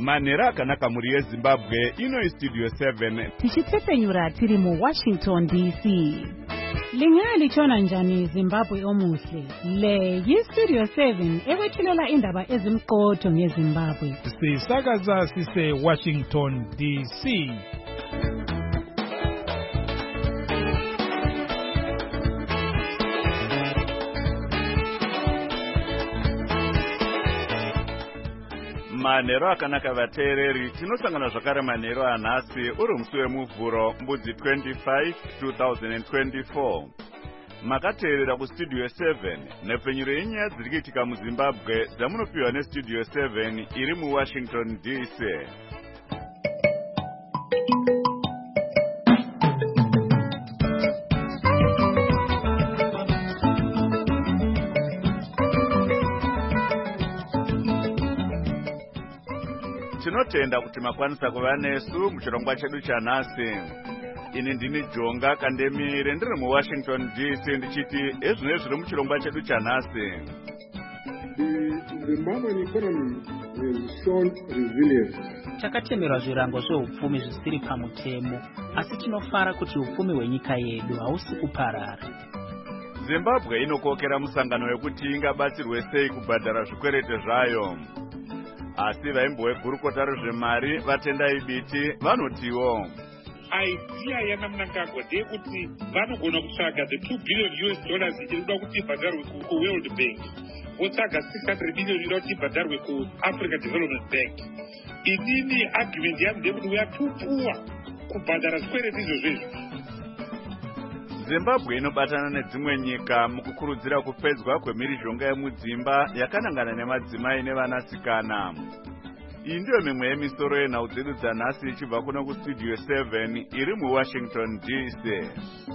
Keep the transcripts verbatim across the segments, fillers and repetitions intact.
Manera akanaka muri yeZimbabwe ino Studio seven. Tichitsepenyura tiri mu Washington D C. Lingali chona njani Zimbabwe omuhle. Le yi Studio seven ekwethulela indaba ezimqotho ngeZimbabwe. Sisakaza sise Washington D C. Manero akanaka vateereri, tinosangana zvakare manero anhasi uri musi wemuvhuro mbudzi twenty-five two thousand twenty-four. Makateerera kustudio seven nepfenyuro yenyaya dziri kuitika muZimbabwe dzamunopiwa nestudio seven iri muWashington D C. Tinotenda kuti makwanisa kuva nesu muchirongwa chedu chanhasi. Ini ndini Jonga Kandemire ndiri muWashington D C ndichiti ezvino zviri muchirongwa chedu chanhasi. The Zimbabwean economy has shown resilience. Takatemerwa zvirango zveupfumi zvisiri pamutemo, asi tinofara kuti upfumi hwenyika yedu hausi kuparara. Zimbabwe inokokera musangano wekuti ingabatsirwe sei kubhadhara zvikwerete zvayo. Asi vaimbowegurukota rezvemari vatendai biti vanotiwo idea yanamunangagwa ndeyekuti vanogona kutsvaga the two billion U S dollars irikuda kuti ibhadharwe kuWorld Bank, votsvaga six hundred million irikuda kuti ibhadharwe kuAfrica Development Bank. Inini argument yangu ndeyekuti we are too poor kubhadhara zvikwereti izvozvezvo. Zimbabwe inobatana nedzimwe nyika mukukurudzira kupedzwa kwemhirizhonga yemudzimba yakanangana nemadzimai nevanasikana. Iyi ndiyo mimwe yemisoro yenhau dzedu dzanhasi ichibva kuno kustudio seven iri muWashington D C.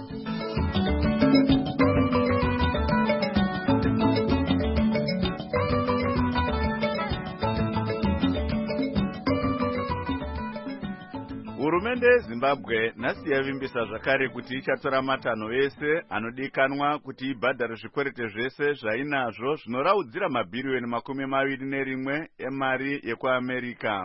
Hurumende yeZimbabwe nhasi yavimbisa zvakare kuti ichatora matanho ese anodikanwa kuti ibhadhare zvikwerete zvese zvainazvo zvinoraudzira mabhiriyoni makumi maviri nerimwe emari yekuAmerika.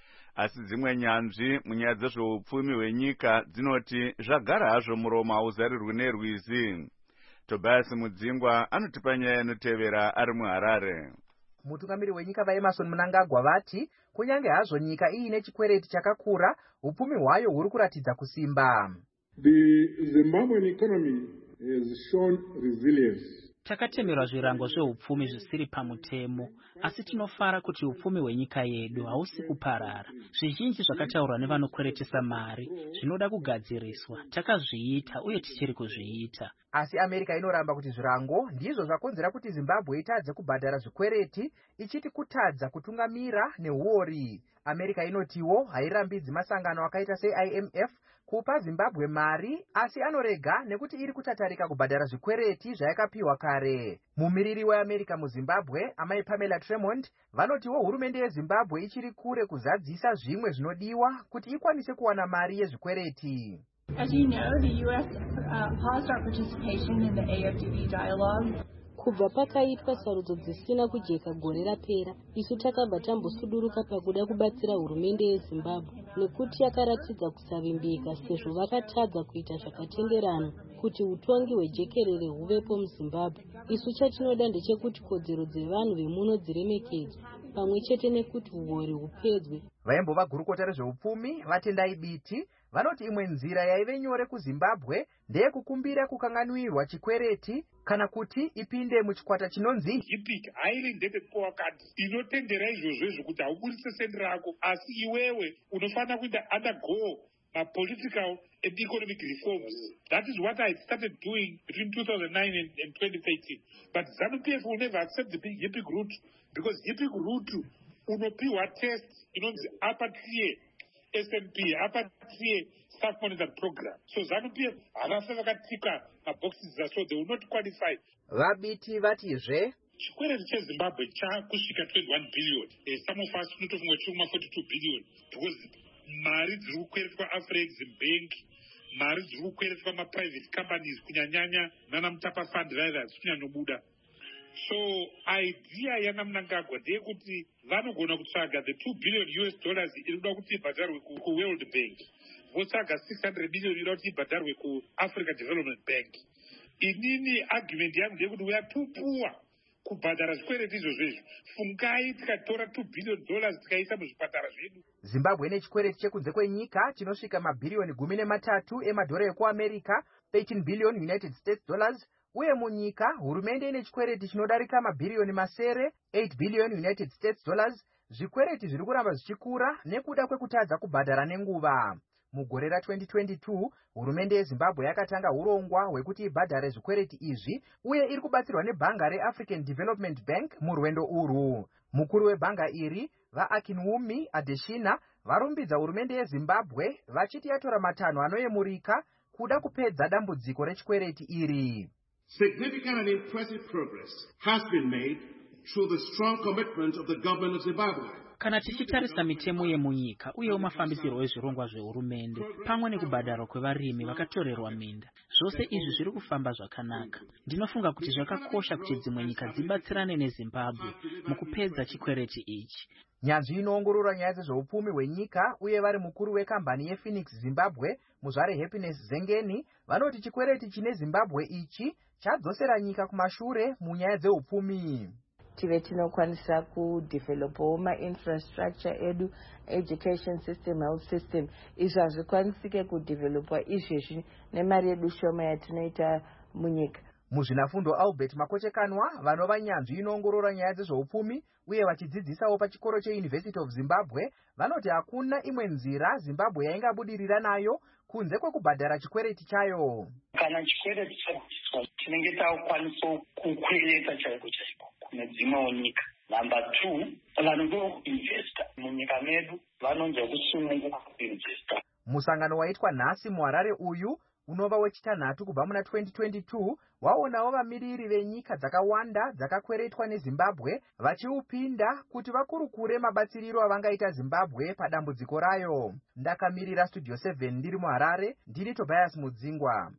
Asi dzimwe nyanzvi munyaya dzezveupfumi hwenyika dzinoti zvagara hazvo muromo hauzarirwi nerwizi. Tobias Mudzingwa anotipa nyaya inotevera ari muHarare. Mutungamiri wenyika vaEmerson Mnangagwa vati kunyange hazvo nyika iine chikwereti chakakura, upfumi hwayo huri kuratidza kusimba. The Zimbabwean economy has shown resilience. Takatemerwa zvirango zveupfumi zvisiri pamutemo, asi tinofara kuti upfumi hwenyika yedu hausi kuparara. Zvizhinji zvakataurwa nevanokweretesa mari zvinoda kugadziriswa. Takazviita uye tichiri kuzviita. Asi Amerika inoramba kuti zvirango ndizvo zvakonzera kuti Zimbabwe itadze kubhadhara zvikwereti, ichiti kutadza kutungamira nehuori. Amerika inotiwo hairambidzi masangano akaita se-I M F kupa Zimbabwe mari, asi anorega nekuti iri kutatarika kubhadhara zvikwereti zvayakapiwa kare. Mumiriri weAmerika muZimbabwe, amai Pamela Tremont, vanotiwo hurumende yeZimbabwe ichiri kure kuzadzisa zvimwe zvinodiwa kuti ikwanise kuwana mari yezvikwereti. As you know, the U S uh, paused our participation in the A F D B dialogue. Kubva pakaitwa sarudzo dzisina kujeka gore rapera, isu takabva tambosuduruka pakuda kubatsira hurumende yeZimbabwe nekuti yakaratidza kusavimbika sezvo vakatadza kuita zvakatenderana kuti utongi hwejekerere huvepo muZimbabwe. Isu chatinoda ndechekuti kodzero dzevanhu vemuno dziremekedzwe pamwe chete nekuti uori hupedzwe. Vaimbova gurukota rezveupfumi vatendai biti vanoti imwe nzira yaive nyore kuZimbabwe ndeyekukumbira kukanganwirwa chikwereti kana kuti ipinde muchikwata chinonzi HIPC, Highly Indebted Poor Countries, inotendera izvozvo kuti haubudise sendi rako, asi iwewe unofana kuita undergo ma political and economic reforms. That is what I started doing between two thousand nine and, and twenty thirteen. But ZANU-P F will never accept the HIPC route because HIPC route unopiwa test inonzi upper tier S N P, upper tier staff monitored program. So ZANU-P F havasi vakatika maboxes so they will not qualify. Vabiti vatizve chikwereti cheZimbabwe chakusvika twenty-one billion. Uh, some of us tinotofunga chuma forty-two billion because mari dziri kukweretwa Afrexim Bank, mari dziri kukweretwa ma private companies kunyanyanya nana Mutapa Fund vaya vadzikunyanya kubuda. So idea yana Mnangagwa ndeyekuti vanogona kutsvaga the two billion U S dollars inoda kuti ibhadharwe kuWorld Bank, votsvaga six hundred million inoda kuti ibhadharwe kuAfrica Development Bank. Inini argument yangu ndeyekuti we are too poor kubhadhara zvikwereti izvozvo izvo. Fungai tikatora two billion dollars tikaisa muzvipatara zvedu. Zimbabwe ine chikwereti chekunze kwenyika chinosvika mabhiriyoni gumi nematatu emadhora ekuAmerica, thirteen billion United States dollars, uye munyika hurumende ine chikwereti chinodarika mabhiriyoni masere, eight billion United States dollars. Zvikwereti zviri kuramba zvichikura nekuda kwekutadza kubhadhara nenguva. Mugore ra twenty twenty-two, hurumende yeZimbabwe yakatanga urongwa hwekuti ibhadhare zvikwereti izvi, uye iri kubatsirwa nebhanga reAfrican Development Bank murwendo urwu. Mukuru webhanga iri, vaAkinwumi Adesina, varumbidza hurumende yeZimbabwe vachiti yatora matanho anoyemurika kuda kupedza dambudziko rechikwereti iri. Significant and impressive progress has been made through the strong commitment of the government of Zimbabwe. Kana tichitarisa mitemo yemunyika uye mafambisiro wezvirongwa zvehurumende pamwe nekubhadharwa kwevarimi vakatorerwa minda, zvose izvi zviri kufamba zvakanaka. Ndinofunga kuti zvakakosha kuti dzimwe nyika dzibatsirane neZimbabwe mukupedza chikwereti ichi. Nyanzvi inoongorora nyaya dzezveupfumi hwenyika uye vari mukuru wekambani yePhoenix Zimbabwe, muzvare Happiness Zengeni, vanoti chikwereti chine Zimbabwe ichi chadzosera nyika kumashure munyaya dzeupfumi. Tive tinokwanisa kudevelopawo ma-infrastructure edu, education system, health system. Izvi hazvikwanisike kudevelopa izvezvi nemari yedu shoma yatinoita munyika. Muzvinafundo Albert Makochekanwa, vanova nyanzvi inoongorora nyaya dzezveupfumi uye vachidzidzisawo pachikoro cheUniversity of Zimbabwe, vanoti hakuna imwe nzira Zimbabwe yaingabudirira nayo kunze kwekubhadhara chikwereti chayo. Kana chikwereti chacho chinenge takwanisa kukwereta chaiko chaiko kune dzimwewo nyika. Number two, vanoda kuinvesta munyika medu vanonzwa kusununguka kuinvesta. Musangano waitwa nhasi muHarare uyu unova wechitanhatu kubva muna twenty twenty-two waonawo vamiriri venyika dzakawanda dzakakweretwa neZimbabwe vachiupinda kuti vakurukure mabatsiriro avangaita Zimbabwe padambudziko rayo. Ndakamirira Studio seven ndiri muHarare, ndiri Tobias Mudzingwa.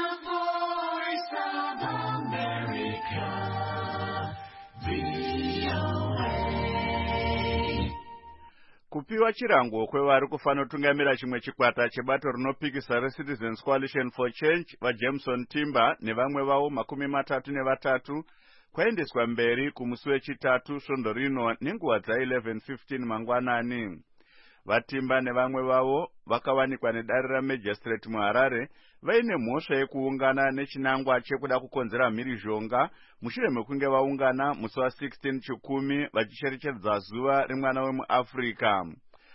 Kupiwa chirango kwevari kufanotungamira chimwe chikwata chebato rinopikisa reCitizens Coalition for Change vaJameson Timber nevamwe vavo makumi matatu nevatatu kwaendeswa mberi kumusi wechitatu svondo rino nenguva dza eleven fifteen mangwanani. Vatimba nevamwe vavo vakawanikwa nedare raMagistrate muHarare vaine mhosva yekuungana nechinangwa chekuda kukonzera mhirizhonga mushure mekunge vaungana musi wa16 chikumi vachicherechedza zuva remwana wemuAfrica.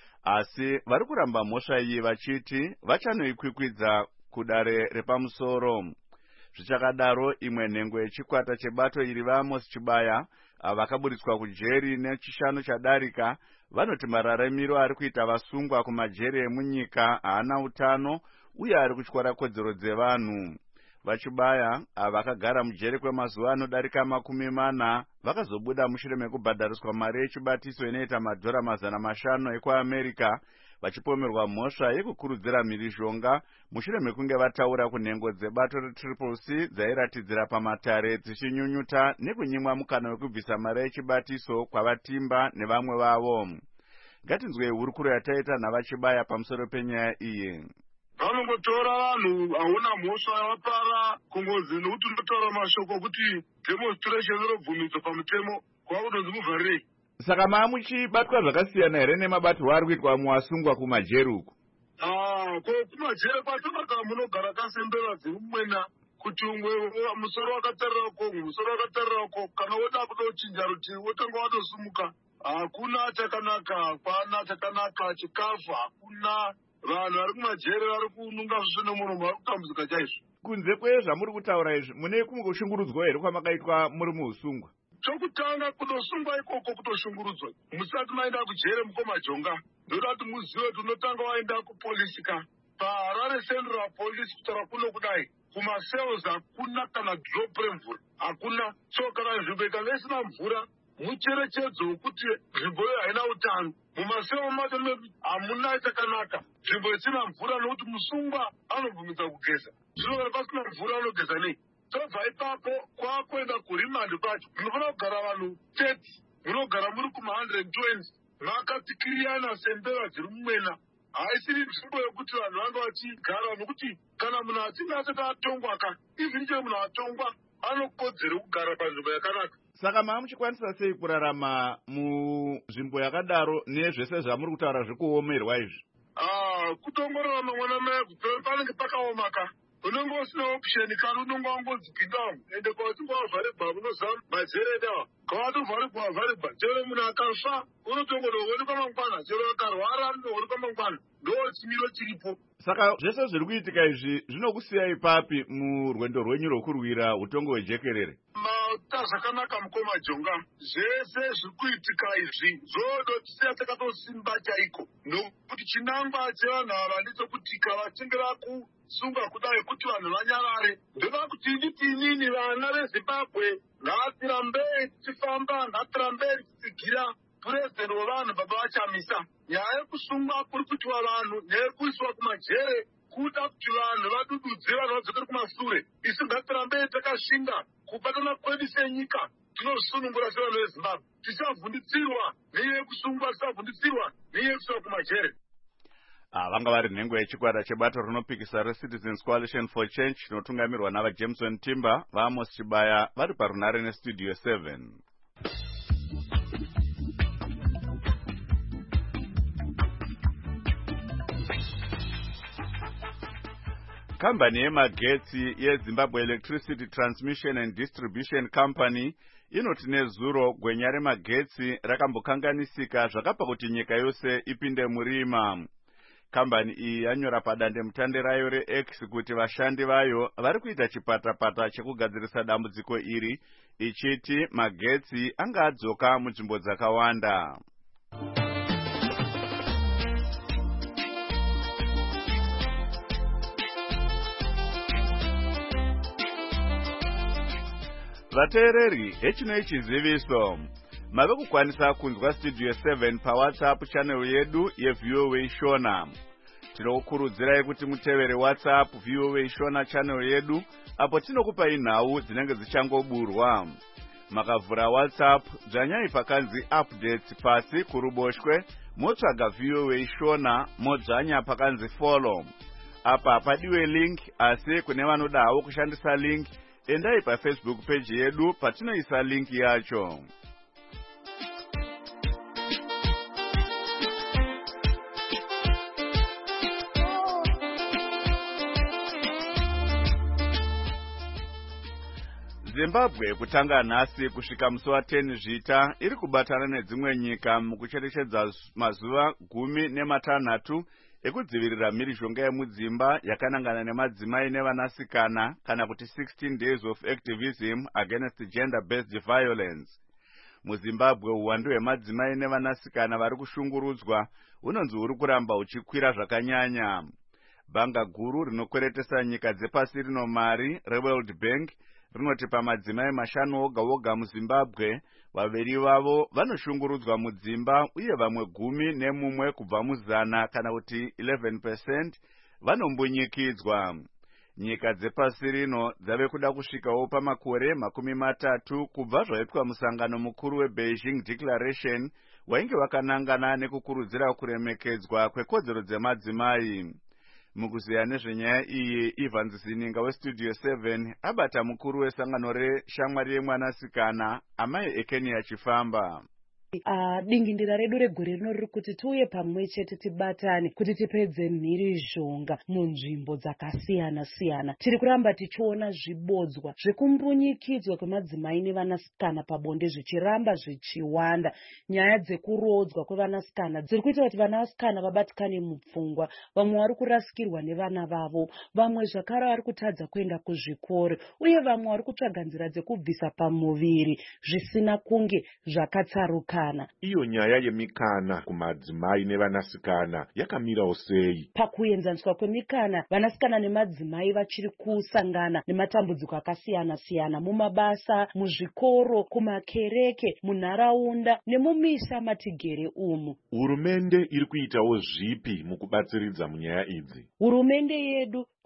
Asi vari kuramba mhosva iyi vachiti vachanoikwikwidza kudare repamusoro. Zvichakadaro, imwe nhengo yechikwata chebato iri vaAmos Chibaya vakaburitswa kujeri nechishanu chadarika vanoti mararamiro ari kuita vasungwa kumajeri emunyika haana utano uye ari kutyora kodzero dzevanhu. VaChibaya vakagara mujeri kwemazuva anodarika makumi mana vakazobuda mushure mekubhadhariswa mari yechibatiso inoita madhora mazana mashanu ekuAmerica vachipomerwa mhosva yekukurudzira mhirizhonga mushure mekunge vataura kunhengo dzebato reTriple C dzairatidzira pamatare dzichinyunyuta nekunyimwa mukana wekubvisa mari yechibatiso kwavatimba nevamwe vavo. Ngatinzwei hurukuro yataita navaChibaya pamusoro penyaya iyi. Vanongotora vanhu hauna mhosva yavapara kungozi nokuti unotaura mashoko kuti demonstration inobvumidzwa pamutemo kwakunonzi muvharirei. Saka maamuchibatwa zvakasiyana here nemabatirwo ari kuitwa muwasungwa kumajeri uku? Ah, ko kumajeri kwatonaka munogara kasembera dzimwena kuti umwe musoro wakatarira ko musoro wakatarira ko kana woda kudochinja rutivi wotanga watosumuka. Hakuna chakanaka, kwana chakanaka, chikafu hakuna. Vanhu vari kumajeri vari kununga zvisvino muromo vari kutambudzika chaizvo. Kunze kwezvamuri kutaura izvi, mune kumwe kushungurudzwa here kwamakaitwa muri muusungwa? Chokutanga kutosungwa ikoko kutoshungurudzwa. Musati maenda kujere mukomajonga. Ndoda kuti muzive kuti unotanga waenda kupolisika. PaHarare Central Police kutaura kuno kudai. Kumasales hakuna kana drop remvura. Hakuna. So kana nzvimbo ikanga isina mvura, mucherechedzo wekuti nzvimbo iyo haina utano. Mumaseo macho hamuna chakanaka. Nzvimbo isina mvura nokuti musungwa anobvumidza kugeza. Zvino kana pasina mvura anogeza nei? tobva ipapo kwakuenda kurimandi kwacho munofanira kugara vanhu thirty munogara muri kuma one hundred twenty makatikiriyana sembeva dziri mumwena. Haisiri nzvimbo yekuti vanhu vanga vachigara, nokuti kana munhu achinge asati atongwa ka even chero munhu atongwa anokodzero kugara panzvimbo yakanaka. Saka maa muchikwanisa sei kurarama munzvimbo yakadaro nezvese zvamuri kutaura zvekuomerwa izvi? Ah, kutongorarama mwana mai panenge pakaoma ka. Unongo usina option kana unongo wangonzi pindawo ende kwatingo wavharirwa unozama mazere dawa kwatovharirwa wavharirwa chero munhu akafa unotongodooni kwamangwana chero akarwara unodooni kwamangwana ndo chimiro chiripo. Saka zvese zviri kuitika izvi zvinokusiyai papi murwendo rwenyu rwokurwira utongo hwejekerere? Mauta zvakanaka mukoma Jonga, zvese zviri kuitika izvi zvodotisiya takatosimba chaiko, nokuti chinangwa chevanhu ava ndechekuti kavachinge vakusunga kudai kuti vanhu vanyarare ndova kuti nditi inini vana veZimbabwe ngatirambei tichifamba, ngatirambei tichigira purezidenti wevanhu baba vachamisa. Nyaya yekusungwa kuri kuitwa vanhu neyekuiswa kumajere kuda kuti vanhu vadududze vanhu vadzokere kumashure. Isu ngatirambei takashinga kubatana kwedu senyika tinosunungura sevanhu veZimbabwe. Tisavhunditsirwa neiye yekusungwa, tisavhunditsirwa neiye yekuiswa kumajere. Ah, vanga vari nhengo yechikwata chebato rinopikisa reCitizens Coalition for Change chinotungamirwa navaJameson Timber, vaAmos Chibaya vari parunare nestudio seven. Kambani yemagetsi yeZimbabwe Electricity Transmission and Distribution Company inoti nezuro gwenya remagetsi rakambokanganisika zvakapa kuti nyika yose ipinde murima. Kambani iyi yanyora padande mutande rayo reX kuti vashandi vayo vari kuita chipatapata chekugadzirisa dambudziko iri, ichiti magetsi anga adzoka munzvimbo dzakawanda. Vateereri, hechino ichiziviso. Mave kukwanisa kunzwa studio seven pa WhatsApp channel yedu yeV O A Shona. Tinokurudzirai kuti mutevere WhatsApp V O A Shona channel yedu apo tinokupai nhau dzinenge dzichangoburwa. Makavhura WhatsApp dzvanyai pakanzi updates pasi kuruboshwe motsvaga V O A Shona modzvanya pakanzi follow. Apa padiwe link asi kune vanoda hawo kushandisa link endai pa Facebook page yedu patinoisa link yacho. Zimbabwe kutanga nhasi kusvika musi wa ten zvita iri kubatana nedzimwe nyika mukucherechedza mazuva gumi nematanhatu ekudzivirira mhirizhonga yemudzimba yakanangana nemadzimai nevanasikana kana kuti sixteen days of activism against gender based violence. MuZimbabwe uwandu hwemadzimai nevanasikana vari kushungurudzwa hunonzi huri kuramba huchikwira zvakanyanya. Bhanga guru rinokweretesa nyika dzepasi rino mari reWorld Bank rinoti pamadzimai mashanu oga oga muZimbabwe vaviri vavo vanoshungurudzwa mudzimba uye vamwe gumi nemumwe kubva muzana kana kuti eleven percent vanombunyikidzwa. Nyika dzepasi rino dzave kuda kusvikawo pamakore makumi matatu kubva zvaitwa musangano mukuru weBeijing Declaration wainge wakanangana nekukurudzira kuremekedzwa kwekodzero dzemadzimai. Mukuziya nezvenyaya iyi, Ivan Zininga westudio seven abata mukuru wesangano reshamwari yemwanasikana amai Ekenia Chifamba. Uh, dingindira redu regore rino riri kuti tiuye pamwe chete tibatane kuti tipedze mhirizhonga munzvimbo dzakasiyana siyana. Tiri kuramba tichiona zvibodzwa zvekumbunyikidzwa kwemadzimai nevanasikana pabonde zvichiramba zvichiwanda. Nyaya dzekurodzwa kwevanasikana dziri kuita kuti vanasikana vabatikane mupfungwa, vamwe vari kurasikirwa nevana vavo, vamwe zvakare vari kutadza kuenda kuzvikoro, uye vamwe vari kutsvaga nzira dzekubvisa pamuviri zvisina kunge zvakatsaruka. Iyo nyaya yemikana kumadzimai nevanasikana yakamirawo sei? Pakuenzaniswa kwemikana, vanasikana nemadzimai vachiri kusangana nematambudziko akasiyana siyana mumabasa, muzvikoro, kumakereke, munharaunda nemumisha matigere umu. Hurumende iri kuitawo zvipi mukubatsiridza munyaya idzi? Hurumende yedu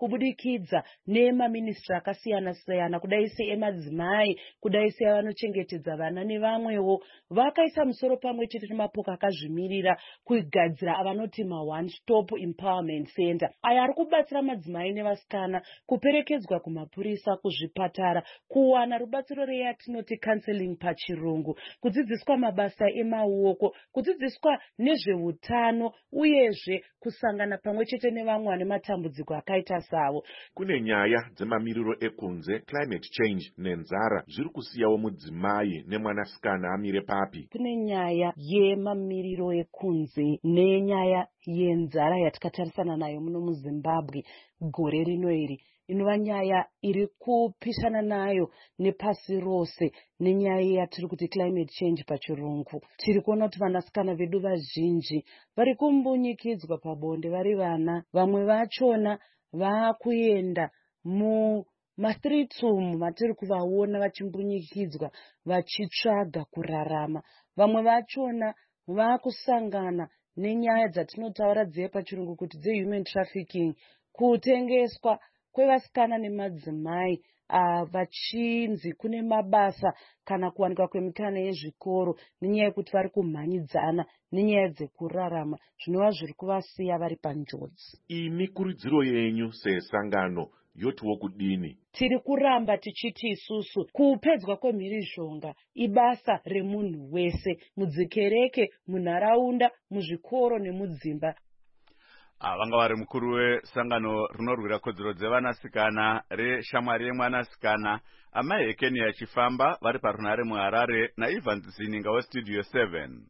kubudikidza nemaministri akasiyana siyana kudai seemadzimai, kudai sevanochengetedza vana nevamwewo, vakaisa musoro pamwe chete nemapoka akazvimirira kugadzira avanoti ma one stop empowerment center, aya ari kubatsira madzimai nevasikana kuperekedzwa kumapurisa, kuzvipatara, kuwana rubatsiro reyatinoti counseling pachirungu, kudzidziswa mabasa emaoko, kudzidziswa nezveutano, uyezve kusangana pamwe chete nevamwe vane matambudziko akaita savo. Kune nyaya dzemamiriro ekunze, climate change nenzara zviri kusiyawo mudzimai nemwanasikana amire papi. Kune nyaya yemamiriro ekunze nenyaya yenzara yatakatarisana nayo muno muZimbabwe gore rino iri, inova nyaya iri kupishana nayo nepasi rose, nenyaya yatiri kuti climate change pachirungu. Tiri kuona kuti vanasikana vedu vazhinji vari kumbunyikidzwa pabonde vari vana, vamwe vachona vakuenda mu mastreets umu matiri kuvaona vachimbunyikidzwa vachitsvaga kurarama. Vamwe vachona vakusangana nenyaya dzatinotaura dziye pachirungu kuti dzehuman trafficking, kutengeswa kwevasikana nemadzimai, uh, vachinzi kune mabasa kana kuwanikwa kwemikana yezvikoro, nenyaya yekuti vari kumhanyidzana nenyaya dzekurarama, zvinova zviri kuvasiya vari panjodzi. Imi kurudziro yenyu sesangano yotiwo kudini? Tiri kuramba tichiti isusu kupedzwa kwemhirizhonga ibasa remunhu wese, mudzikereke, munharaunda, muzvikoro nemudzimba. Vanga vari mukuru wesangano rinorwira kodzero dzevanasikana reshamwari yemwanasikana amai Hekeni achifamba vari parunare muHarare naIvan Zininga westudio seven.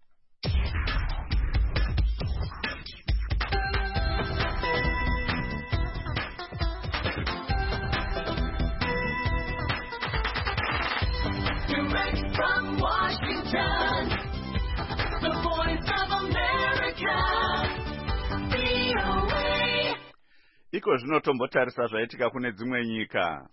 Direct from Washington, the voice of America. Iko zvino tombotarisa zvaitika kune dzimwe nyika.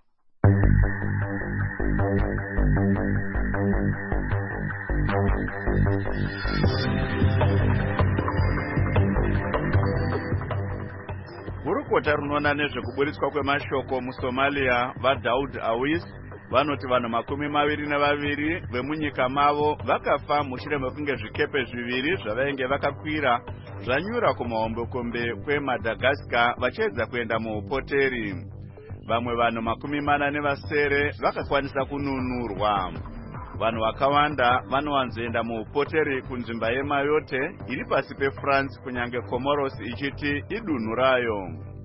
Gurukota runoona nezvekuburitswa kwemashoko muSomalia vaDaud Awis vanoti vanhu makumi maviri nevaviri vemunyika mavo vakafa mushure mekunge zvikepe zviviri zvavainge vakakwira zvanyura kumahombekombe kweMadagascar vachiedza kuenda muupoteri. Vamwe vanhu makumi mana nevasere vakakwanisa kununurwa. Vanhu vakawanda vanowanzoenda muupoteri kunzvimba yeMayotte iri pasi peFrance, kunyange Comoros ichiti idunhu rayo.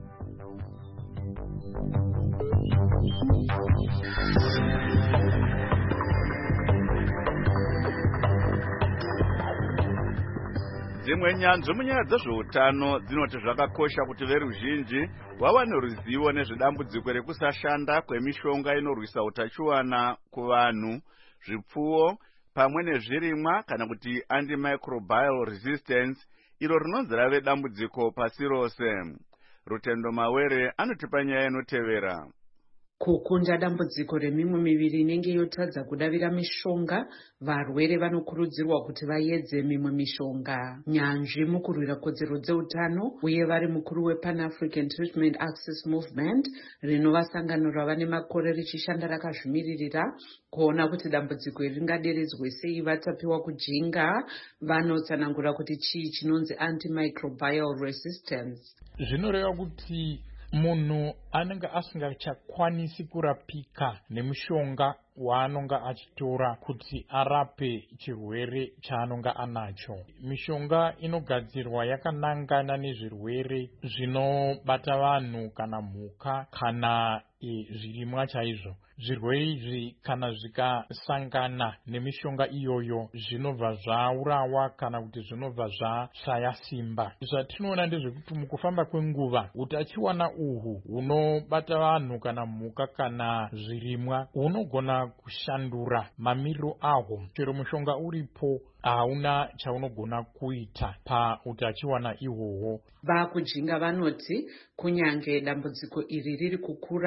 Dzimwe nyanzvi munyaya dzezveutano dzinoti zvakakosha kuti veruzhinji vawane ruzivo nezvedambudziko rekusashanda kwemishonga inorwisa utachiwana kuvanhu, zvipfuwo pamwe nezvirimwa kana kuti antimicrobial resistance, iro rinonzi rave dambudziko pasi rose. Rutendo Mawere anotipa nyaya inotevera. Kukunda dambudziko remimwe miviri inenge yotadza kudavira mishonga, varwere vanokurudzirwa kuti vaedze mimwe mishonga. Nyanzvi mukurwira kodzero dzeutano uye vari mukuru wePan African Treatment Access Movement, rinova sangano rava nemakore richishanda rakazvimiririra kuona kuti dambudziko iri ringaderedzwe sei vatapiwa kujinga, vanotsanangura kuti chii chinonzi antimicrobial resistance. Zvinoreva kuti munhu anenge asingachakwanisi kurapika nemushonga waanonga achitora kuti arape chirwere chaanonga anacho. Mishonga inogadzirwa yakanangana nezvirwere zvinobata vanhu kana mhuka kana e, zvirimwa chaizvo. Zvirwere izvi kana zvikasangana nemishonga iyoyo zvinobva zvaurawa kana kuti zvinobva zvashaya simba. Zvatinoona ndezvekuti mukufamba kwenguva utachiwana uhu hunobata vanhu kana mhuka kana zvirimwa hunogona kushandura mamiriro ahwo. Chero mushonga uripo hauna chaunogona kuita pautachiwana ihwohwo. Vakujinga vanoti kunyange dambudziko iri riri kukura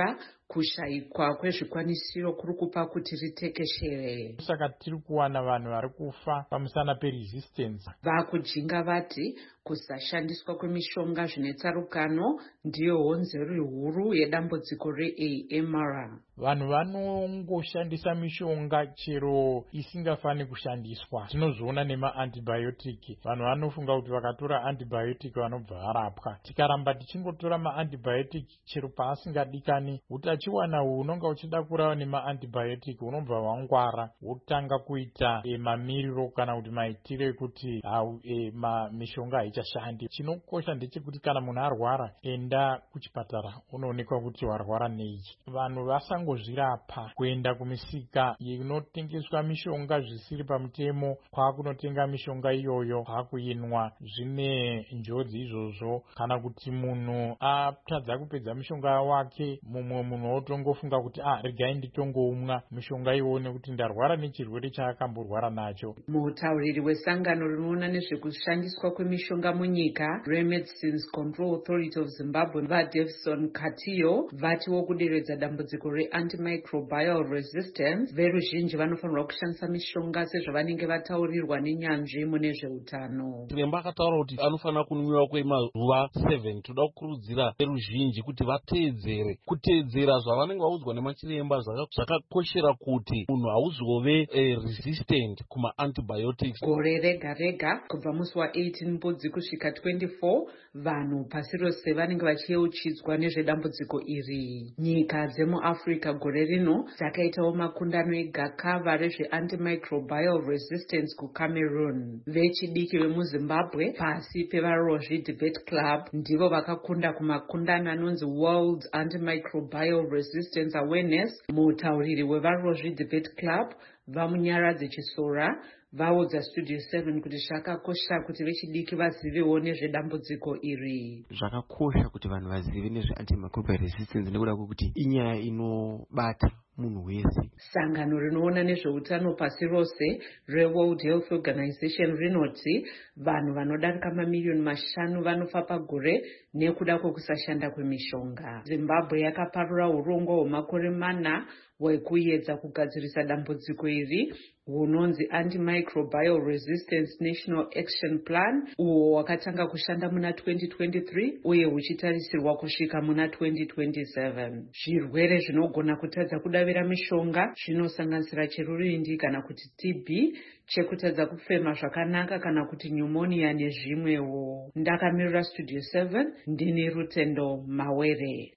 kushayikwa kwezvikwanisiro kuri kupa kuti ritekeshere. Saka tiri kuwana vanhu vari kufa pamusana peresistance. Vakujinga vati kusashandiswa kwemishonga zvine tsarukano ndiyo honzero huru yedambudziko re-A M R. Vanhu vanongoshandisa mishonga chero isingafani kushandiswa. Tinozviona nema-antibiotic. Vanhu vanofunga kuti vakatora antibiotic vanobva varapwa. Tikaramba tichingotora ma-antibiotic chero paasingadikani, utachiwana hunonga uchida kurava nema-antibiotic hunobva hwangwara, hotanga kuita e, mamiriro kana kuti maitiro ekuti e, ma, mishonga haichashandi. Chinokosha ndechekuti kana munhu arwara, enda kuchipatara unoonekwa kuti warwara nei. Vanhu vasangozvirapa kuenda kumisika inotengeswa mishonga zvisiri pamutemo, kwakunotenga mishonga iyoyo kwakuinwa. Zvine njodzi izvozvo. Kana kuti munhu atadza kupedza mishonga wake, mumwe munhu otongofunga kuti ah regai nditongoumwa mishonga iwone kuti ndarwara nechirwere chaakamborwara nacho. Mutauriri wesangano rinoona nezvekushandiswa kwemishonga munyika, Medicines Control Authority of Zimbabwe, vaDavison Katiyo, vatiwo kuderedza dambudziko re-antimicrobial resistance, veruzhinji vanofanirwa kushandisa mishonga sezvavanenge vataurirwa nenyanzvi mune zveutano. Chiremba akataura kuti anofanira kunwiwa kwemazuva seven. Toda kukurudzira veruzhinji kuti vateedzere. Kuteedzera zvavanenge vaudzwa nemachiremba zvakakoshera kuti munhu hauzove eh, resistant kuma antibiotics. Gore rega rega kubva musi wa eighteen mbudzi kusvika twenty-four, vanhu pasi rose vanenge vachiyeuchidzwa nezvedambudziko iri. Nyika dzemuAfrica gore rino dzakaitawo makundano egakava rezve-antimicrobial resistance kuCameroon. Vechidiki vemuZimbabwe pasi pevaRozvi Debate Club ndivo vakakunda kumakundano anonzi World Antimicrobial Resistance Awareness. Mutauriri wevaRozvi Debate Club, Vamunyaradzi Chisora, vaudza Studio seven kuti zvakakosha kuti vechidiki vazivewo nezvedambudziko iri. Zvakakosha kuti vanhu vazive nezve-antimicrobial resistance nekuda kwekuti inyaya inobata munhu wese. Sangano rinoona nezveutano pasi rose reWorld Health Organization rinoti vanhu vanodarika mamiliyoni mashanu vanofa pagore nekuda kwekusashanda kwemishonga. Zimbabwe yakaparura urongwa hwemakore mana hwekuedza kugadzirisa dambudziko iri hunonzi Antimicrobial Resistance National Action Plan, uwo wakatanga kushanda muna twenty twenty-three uye huchitarisirwa kusvika muna twenty twenty-seven. Zvirwere zvinogona kutadza kudavira mishonga zvinosanganisira cherurindi kana kuti T B, chekutadza kufema zvakanaka kana kuti pneumonia nezvimwewo. Ndakamirira Studio seven, ndini Rutendo Mawere.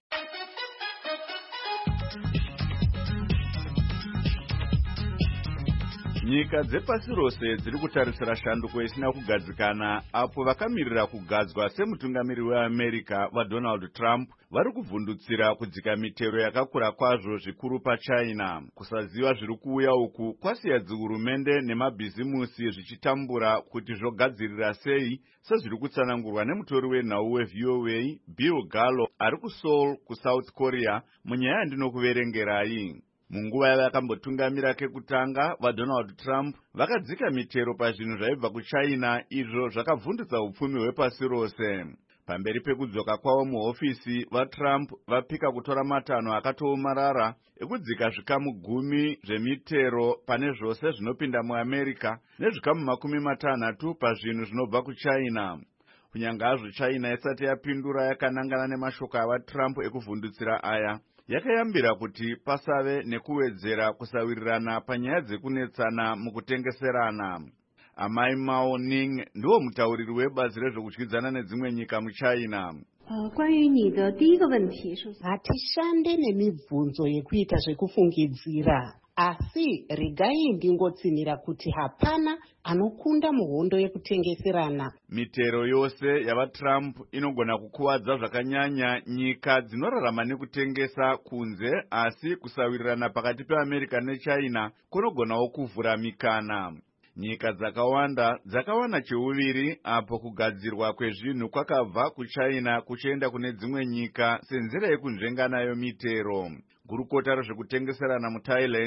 Nyika dzepasi rose dziri kutarisira shanduko isina kugadzikana apo vakamirira kugadzwa semutungamiri weAmerica vaDonald Trump vari kuvhundutsira kudzika mitero yakakura kwazvo zvikuru paChina. Kusaziva zviri kuuya uku kwasiya dzihurumende nemabhizimusi zvichitambura kuti zvogadzirira sei, sezviri kutsanangurwa nemutori wenhau weV O A Bill Gallo ari kuSeoul kuSouth Korea munyaya yandinokuverengerai. Munguva yavakambotungamira kekutanga, vaDonald Trump vakadzika mitero pazvinhu zvaibva kuChina izvo zvakavhundutsa upfumi hwepasi rose. Pamberi pekudzoka kwavo muhofisi, vaTrump vapika kutora matanho akatoomarara ekudzika zvikamu gumi zvemitero pane zvose zvinopinda muAmerica nezvikamu makumi matanhatu pazvinhu zvinobva kuChina. Kunyange hazvo China isati yapindura yakanangana nemashoko avaTrump ekuvhundutsira aya, yakayambira kuti pasave nekuwedzera kusawirirana panyaya dzekunetsana mukutengeserana. Amai Mao Ning ndiwo mutauriri webazi rezvokudyidzana nedzimwe nyika muChina. 呃，关于你的第一个问题是， hatishande nemibvunzo yekuita zvekufungidzira, asi regai ndingotsimira kuti hapana anokunda muhondo yekutengeserana. Mitero yose yavaTrump inogona kukuwadza zvakanyanya nyika dzinorarama nekutengesa kunze, asi kusawirirana pakati peAmerica neChina kunogonawo kuvhura mikana. Nyika dzakawanda dzakawana cheuviri apo kugadzirwa kwezvinhu kwakabva kuChina kuchienda kune dzimwe nyika senzira yekunzvenga nayo mitero. Gurukota rezvekutengeserana muThailand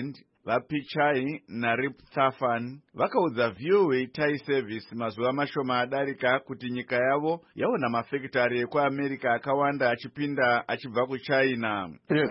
vapichai naRip Thafan vakaudza V O A Thai Service mazuva mashoma adarika kuti nyika yavo yaona mafekitari ekuAmerica akawanda achipinda achibva kuChina.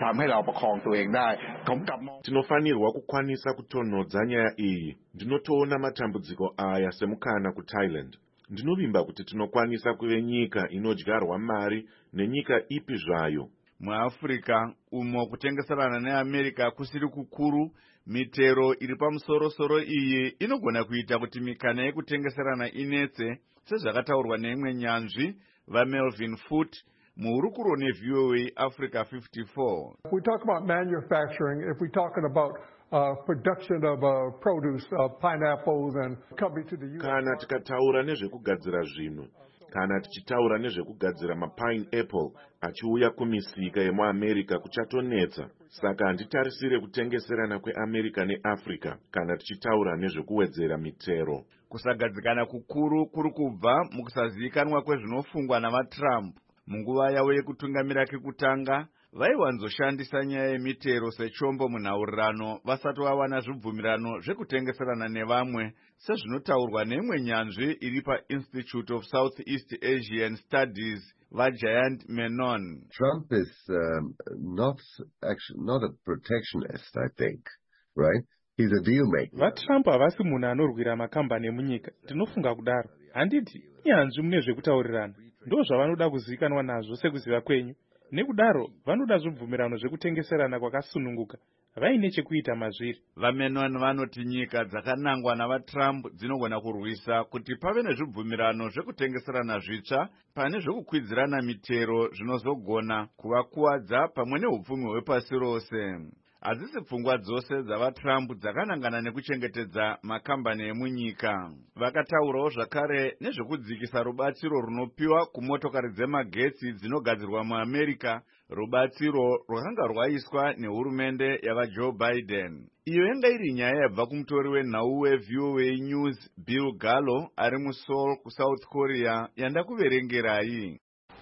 Tinofanirwa kukwanisa kutonhodza nyaya iyi. Ndinotoona matambudziko aya semukana kuThailand. Ndinovimba kuti tinokwanisa kuve nyika inodyarwa mari nenyika ipi zvayo. MuAfrica umo kutengeserana neAmerica kusiri kukuru, mitero iri pamusoro-soro iyi inogona kuita kuti mikana yekutengeserana inetse, sezvakataurwa neimwe nyanzvi vaMelvin Foot muhurukuro neV O A Africa fifty-four. If we talk about manufacturing, if we're talking about uh, production of uh, produce, uh, pineapples and coming to the U S. Kana tikataura nezvekugadzira zvinhu, kana tichitaura nezvekugadzira mapineapple achiuya kumisika yemuAmerica kuchatonetsa. Saka handitarisire kutengeserana kweAmerica neAfrica kana tichitaura nezvekuwedzera mitero. Kusagadzikana kukuru kuri kubva mukusazivikanwa kwezvinofungwa navaTrump. Munguva yavo yekutungamira kekutanga, vaiwanzoshandisa nyaya yemitero sechombo munhaurirano vasati vawana zvibvumirano zvekutengeserana nevamwe, sezvinotaurwa neimwe nyanzvi iri paInstitute of Southeast Asian Studies vaGiant Menon. Trump is um, not actually not a protectionist, I think, right? He's a deal maker. VaTrump havasi munhu anorwira makambani emunyika. Ndinofunga kudaro. Handiti inyanzvi mune zvekutaurirana. Ndo zvavanoda kuzivikanwa nazvo sekuziva kwenyu. Nekudaro vanoda zvibvumirano zvekutengeserana kwakasununguka vaine chekuita mazviri. VaMenon vanoti nyika dzakanangwa navaTrump dzinogona kurwisa kuti pave nezvibvumirano zvekutengeserana zvitsva pane zvekukwidzirana mitero zvinozogona kuvakuwadza pamwe neupfumi hwepasi rose. Hadzisi pfungwa dzose dzavaTrump dzakanangana nekuchengetedza makambani emunyika. Vakataurawo zvakare nezvekudzikisa rubatsiro runopiwa kumotokari dzemagetsi dzinogadzirwa muAmerica, rubatsiro rwakanga rwaiswa nehurumende yavaJoe Biden. Iyo yanga iri nyaya yabva kumutori wenhau weV O A News Bill Gallo ari muSeoul kuSouth Korea yandakuverengerai.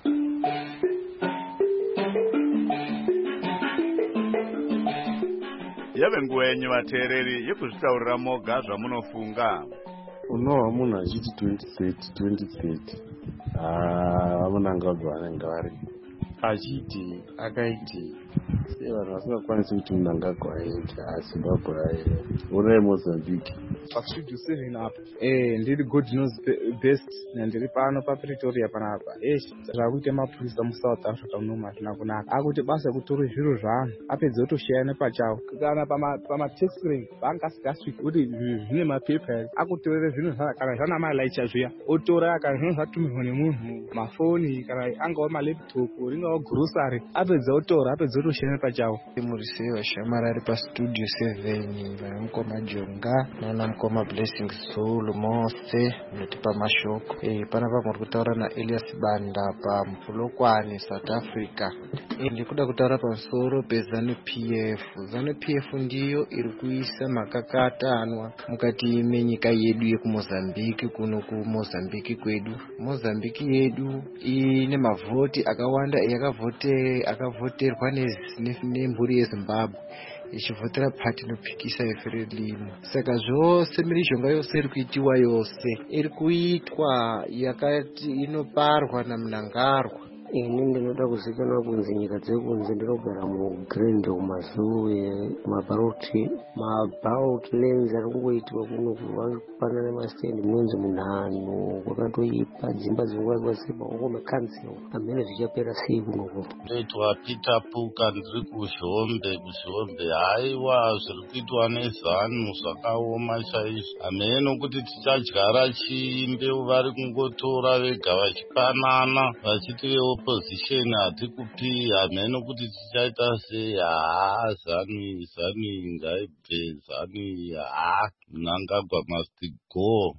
Yave nguva yenyu vateereri yekuzvitaurira moga zvamunofunga. Unowa munhu achiti twenty thirty twenty thirty haa munangagwa vanenge vari achiti akaiti sevanhu vasingakwanisi kuti munangagwa aende aZimbabwe aende urai Mozambique pastudio seven apa eh ndiri God knows best ndiri pano paPretoria panapa esh zvakuita mapurisa muSouth Africa muno hazvina kunaka akuti basa kutora zviro zvanhu apedza kutoshaya nepachawo kana pama pama tax rank vangasingasviki kuti zvine mapepa akutorera zvinhu kana zvana malaicha zviya otora kana zvinhu zvatumirwa nemunhu mafoni kana angawa malaptop ringawa grocery apedza otora apedza otoshaya nepachawo. Muriseva Shamara ari pastudio seven vanamukoma Jonga nanamukoma Blessings Zulu mose notipa mashoko eh panapa muri kutaura naElias Banda paMupulokwane South Africa. Eh ndikuda kutaura pamusoro peZanu P F. Zanu P F ndiyo iri kuisa makakatanwa mukati menyika yedu yekuMozambique kuno kuMozambique kwedu. Mozambique yedu ine mavhoti akawanda yakavote akavoterwa nemburi yeZimbabwe ichivhotera pati inopikisa eFrelimo. Saka zvose mhirizhonga yose iri kuitiwa yose iri kuitwa yakati inoparwa namunangarwa. Ini ndinoda kuzikanwa kunzi nyika dzekunze ndinogara muGrand kumazuwe mabaroti mabaroti lenzi ari kungoitwa kuno kuvanana masitendi mwenzi munhano kwakatoipa dzimba dzingwaiwa sepaoko mekansel amene zvichapera sei kunoko. Ndoitwa Peter Puka ndiri kuZhombe kuZhombe haiwa zviri kuitwa neZanu zvakaoma chaizvo hameno kuti tichadyara chimbe vari kungotora vega vachipanana vachiti opposition hatikupi hameno kuti tichaita sei haa Zanu Zanu ngaibve Zanu haa Mnangagwa must go.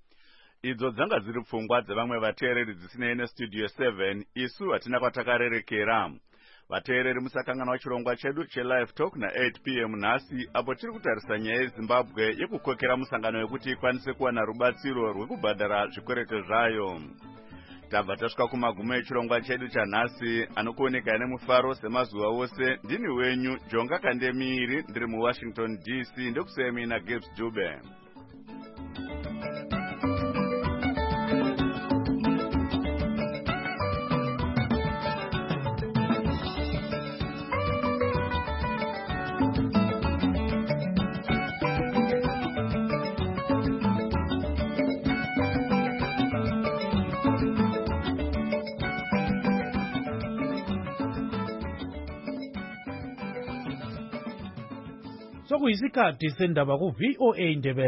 Idzo dzanga dziri pfungwa dzevamwe vateereri dzisinei nestudio seven isu hatina kwatakarerekera. Vateereri musakanganwa chirongwa chedu chelive talk na-eight p m nhasi apo tiri kutarisa nyaya yeZimbabwe yekukokera musangano wekuti ikwanise kuwana rubatsiro rwekubhadhara zvikwerete zvayo. tabva tasvika kumagumo echirongwa chedu chanhasi anokuoneka nemufaro semazuva ose. Ndini wenyu Jonga Kandemiiri ndiri muWashington D C ndokusemi naGibbs Dube. Sokuyisikhathi sendaba ku V O A Ndebele.